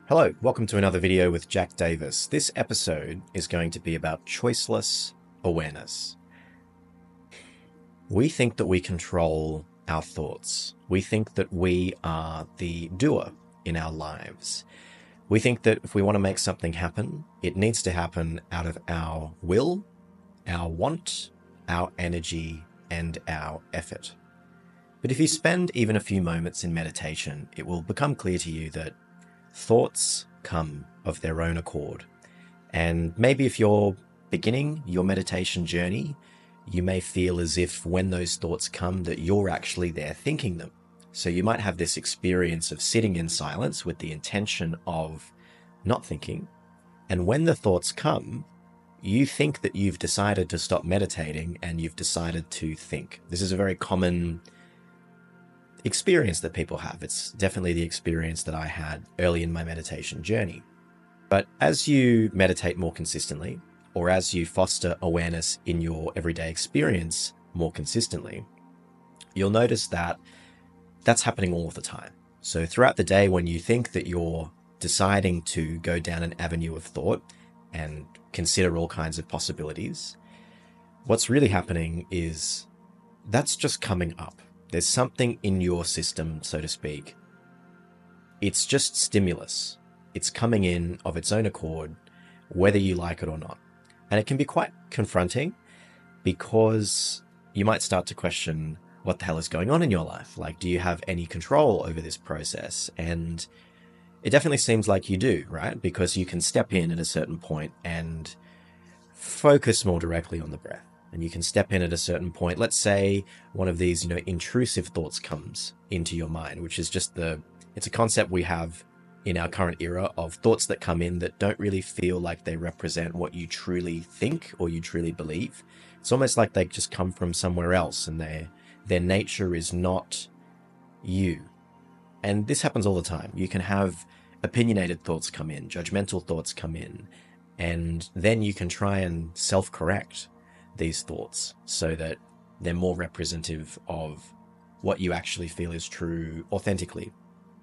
Hello, welcome to another video with Jack Davis. This episode is going to be about choiceless awareness. We think that we control our thoughts. We think that we are the doer in our lives. We think that if we want to make something happen, it needs to happen out of our will, our want, our energy, and our effort. But if you spend even a few moments in meditation, it will become clear to you that thoughts come of their own accord. And maybe if you're beginning your meditation journey, you may feel as if when those thoughts come that you're actually there thinking them. So you might have this experience of sitting in silence with the intention of not thinking. And when the thoughts come, you think that you've decided to stop meditating and you've decided to think. This is a very common experience that people have. It's definitely the experience that I had early in my meditation journey. But as you meditate more consistently, or as you foster awareness in your everyday experience more consistently, you'll notice that that's happening all the time. So throughout the day, when you think that you're deciding to go down an avenue of thought and consider all kinds of possibilities, what's really happening is that's just coming up. There's something in your system, so to speak. It's just stimulus. It's coming in of its own accord, whether you like it or not. And it can be quite confronting because you might start to question what the hell is going on in your life. Like, do you have any control over this process? And it definitely seems like you do, right? Because you can step in at a certain point and focus more directly on the breath. And you can step in at a certain point. Let's say one of these, intrusive thoughts comes into your mind, which is just it's a concept we have in our current era of thoughts that come in that don't really feel like they represent what you truly think or you truly believe. It's almost like they just come from somewhere else and their nature is not you. And this happens all the time. You can have opinionated thoughts come in, judgmental thoughts come in, and then you can try and self-correct these thoughts so that they're more representative of what you actually feel is true authentically.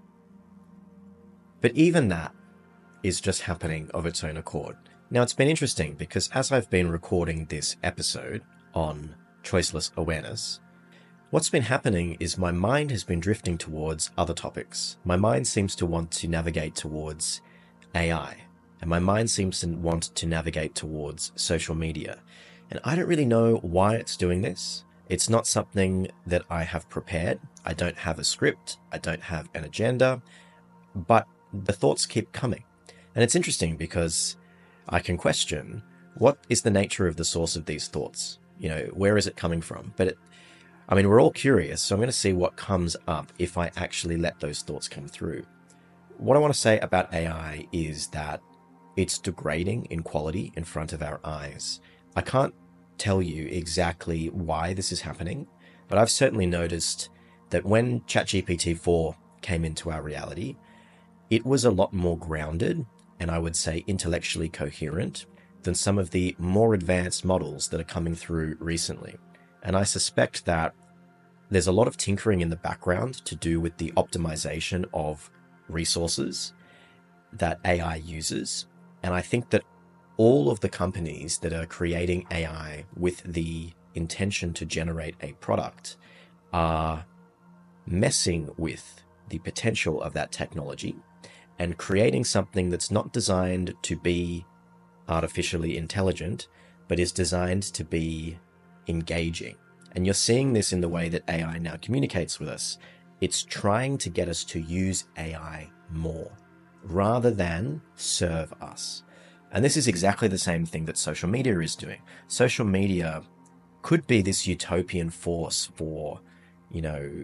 But even that is just happening of its own accord. Now, it's been interesting because as I've been recording this episode on choiceless awareness, what's been happening is my mind has been drifting towards other topics. My mind seems to want to navigate towards AI, and my mind seems to want to navigate towards social media. And I don't really know why it's doing this. It's not something that I have prepared. I don't have a script. I don't have an agenda, but the thoughts keep coming. And it's interesting because I can question what is the nature of the source of these thoughts? Where is it coming from? But we're all curious, so I'm going to see what comes up if I actually let those thoughts come through. What I want to say about AI is that it's degrading in quality in front of our eyes. I can't tell you exactly why this is happening, but I've certainly noticed that when ChatGPT-4 came into our reality, it was a lot more grounded and I would say intellectually coherent than some of the more advanced models that are coming through recently. And I suspect that there's a lot of tinkering in the background to do with the optimization of resources that AI uses. And I think that all of the companies that are creating AI with the intention to generate a product are messing with the potential of that technology and creating something that's not designed to be artificially intelligent, but is designed to be engaging. And you're seeing this in the way that AI now communicates with us. It's trying to get us to use AI more rather than serve us. And this is exactly the same thing that social media is doing. Social media could be this utopian force for, an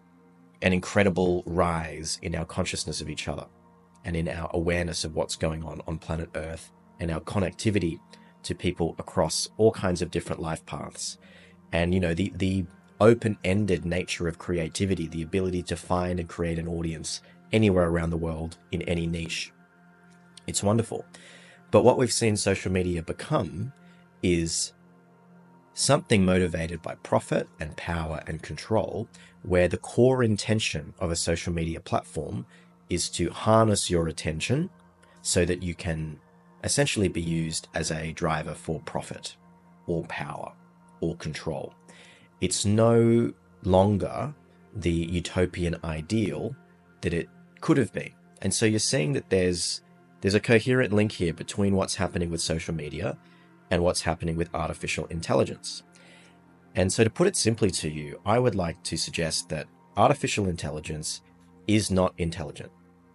incredible rise in our consciousness of each other and in our awareness of what's going on planet Earth and our connectivity to people across all kinds of different life paths. And, the open-ended nature of creativity, the ability to find and create an audience anywhere around the world in any niche. It's wonderful. But what we've seen social media become is something motivated by profit and power and control, where the core intention of a social media platform is to harness your attention so that you can essentially be used as a driver for profit or power or control. It's no longer the utopian ideal that it could have been. And so you're seeing that there's a coherent link here between what's happening with social media and what's happening with artificial intelligence. And so to put it simply to you, I would like to suggest that artificial intelligence is not intelligent.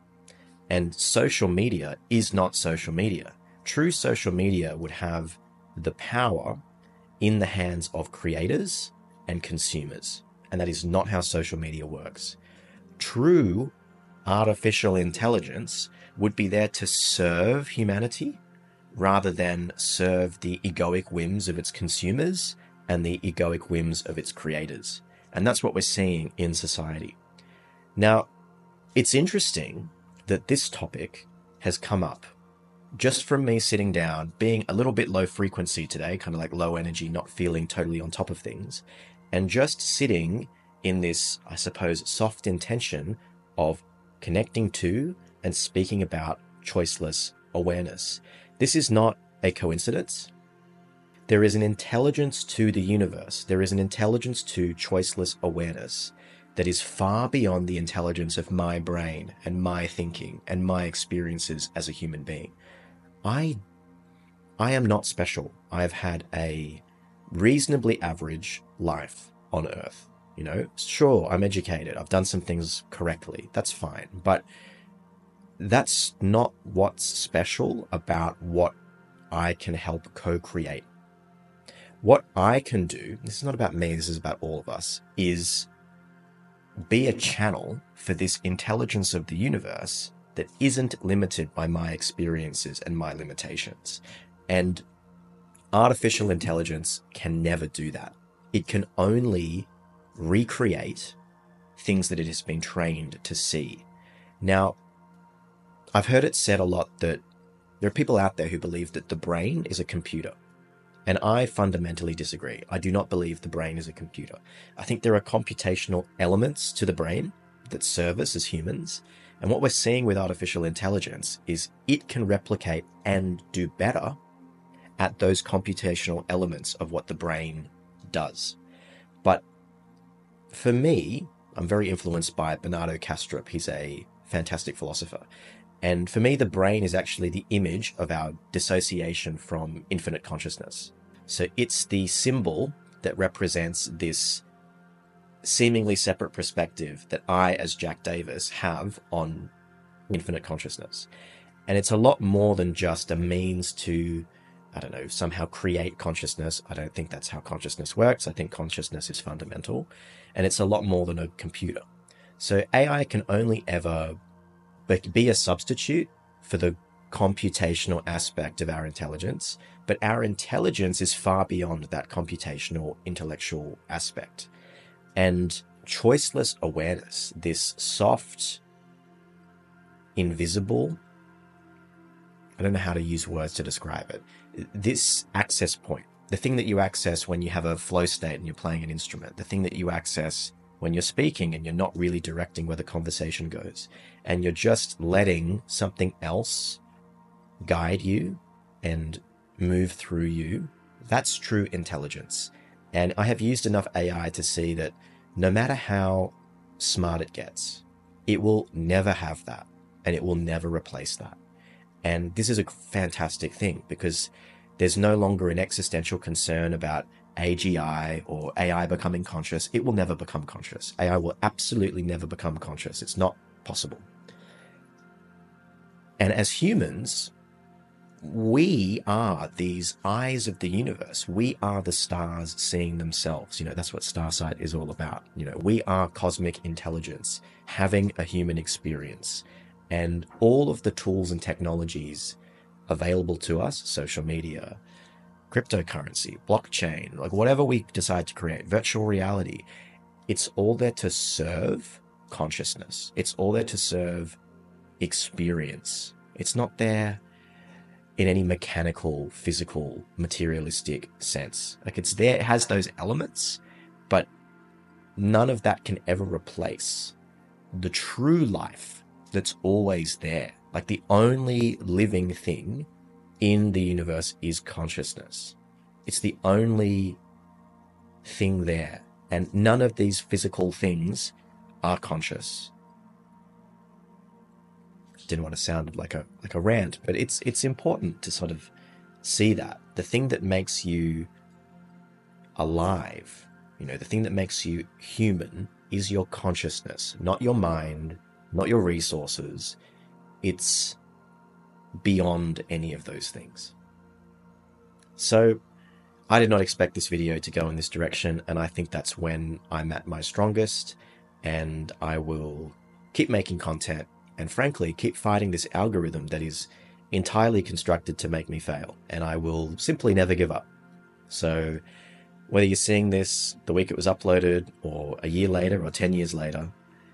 And social media is not social media. True social media would have the power in the hands of creators and consumers. And that is not how social media works. True artificial intelligence would be there to serve humanity rather than serve the egoic whims of its consumers and the egoic whims of its creators. And that's what we're seeing in society. Now, it's interesting that this topic has come up just from me sitting down, being a little bit low frequency today, kind of like low energy, not feeling totally on top of things, and just sitting in this, I suppose, soft intention of connecting to and speaking about choiceless awareness. This is not a coincidence. There is an intelligence to the universe. There is an intelligence to choiceless awareness that is far beyond the intelligence of my brain and my thinking and my experiences as a human being. I am not special. I've had a reasonably average life on Earth. You know, sure, I'm educated. I've done some things correctly. That's fine. But that's not what's special about what I can help co-create. What I can do, this is not about me, this is about all of us, is be a channel for this intelligence of the universe that isn't limited by my experiences and my limitations. And artificial intelligence can never do that. It can only recreate things that it has been trained to see. Now, I've heard it said a lot that there are people out there who believe that the brain is a computer. And I fundamentally disagree. I do not believe the brain is a computer. I think there are computational elements to the brain that serve us as humans. And what we're seeing with artificial intelligence is it can replicate and do better at those computational elements of what the brain does. But for me, I'm very influenced by Bernardo Kastrup. He's a fantastic philosopher. And for me, the brain is actually the image of our dissociation from infinite consciousness. So it's the symbol that represents this seemingly separate perspective that I, as Jack Davis, have on infinite consciousness. And it's a lot more than just a means to, I don't know, somehow create consciousness. I don't think that's how consciousness works. I think consciousness is fundamental. And it's a lot more than a computer. So AI can only ever be a substitute for the computational aspect of our intelligence, but our intelligence is far beyond that computational intellectual aspect. And choiceless awareness, this soft, invisible, I don't know how to use words to describe it, this access point, the thing that you access when you have a flow state and you're playing an instrument, the thing that you access when you're speaking and you're not really directing where the conversation goes, and you're just letting something else guide you and move through you, that's true intelligence. And I have used enough AI to see that no matter how smart it gets, it will never have that, and it will never replace that. And this is a fantastic thing because there's no longer an existential concern about AGI or AI becoming conscious. It will never become conscious. AI will absolutely never become conscious. It's not possible. And as humans, we are these eyes of the universe. We are the stars seeing themselves. You know, that's what Starsight is all about. You know, we are cosmic intelligence having a human experience. And all of the tools and technologies available to us, social media, cryptocurrency, blockchain, like whatever we decide to create, virtual reality, it's all there to serve consciousness. It's all there to serve experience. It's not there in any mechanical, physical, materialistic sense. Like it's there, it has those elements, but none of that can ever replace the true life, that's always there. Like, the only living thing in the universe is consciousness. It's the only thing there. And none of these physical things are conscious. Didn't want to sound like a rant, but it's important to sort of see that. The thing that makes you alive, the thing that makes you human is your consciousness, not your mind, not your resources. It's beyond any of those things. So I did not expect this video to go in this direction, and I think that's when I'm at my strongest, and I will keep making content and, frankly, keep fighting this algorithm that is entirely constructed to make me fail, and I will simply never give up. So whether you're seeing this the week it was uploaded or a year later or 10 years later,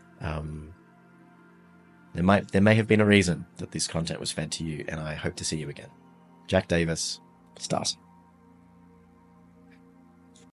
there may have been a reason that this content was fed to you, and I hope to see you again. Jack Davis, Stars.